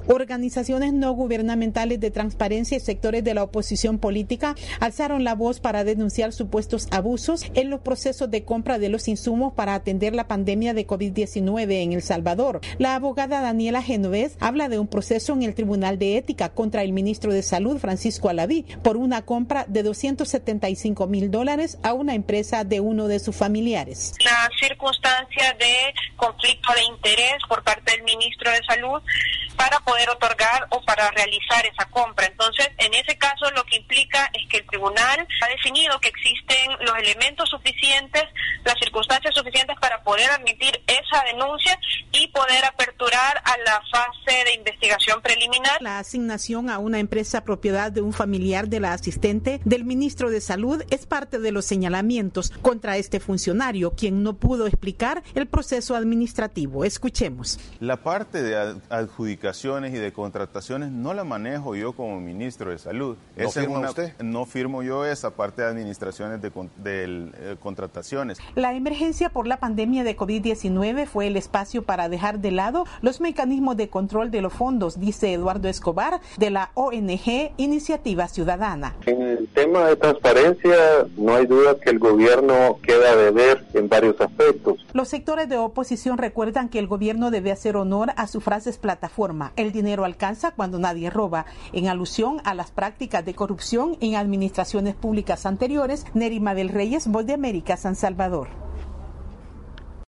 Organizaciones no gubernamentales de transparencia y sectores de la oposición política alzaron la voz para denunciar supuestos abusos en los procesos de compra de los insumos para atender la pandemia de COVID-19 en El Salvador. La abogada Daniela Genovés habla de un proceso en el Tribunal de Ética contra el ministro de Salud, Francisco Alaví, por una compra de $275,000 a una empresa de uno de sus familiares. La circunstancia de conflicto de interés por parte del ministro de Salud para poder otorgar o para realizar esa compra. Entonces, en ese caso, lo que implica es que el tribunal ha definido que existen los elementos suficientes, las circunstancias suficientes para poder admitir esa denuncia y poder aperturar a la fase de investigación preliminar. La asignación a una empresa propiedad de un familiar de la asistente del ministro de Salud es parte de los señalamientos contra este funcionario, quien no pudo explicar el proceso administrativo. Escuchemos. La parte de adjudicaciones y de contrataciones no la manejo yo como ministro de Salud. ¿No firma usted? No firmo yo esa parte de administraciones de contrataciones. La emergencia por la pandemia de COVID-19 fue el espacio para dejar de lado los mecanismos de control de los fondos, dice Eduardo Escobar, de la ONG Iniciativa Ciudadana. En el tema de transparencia, no hay duda que el gobierno queda a deber en varios aspectos. Los sectores de oposición recuerdan que el gobierno debe hacer honor a sus frases plataforma. El dinero alcanza cuando nadie roba, en alusión a las prácticas de corrupción en administraciones públicas anteriores. Nerima del Reyes, Voz de América, San Salvador.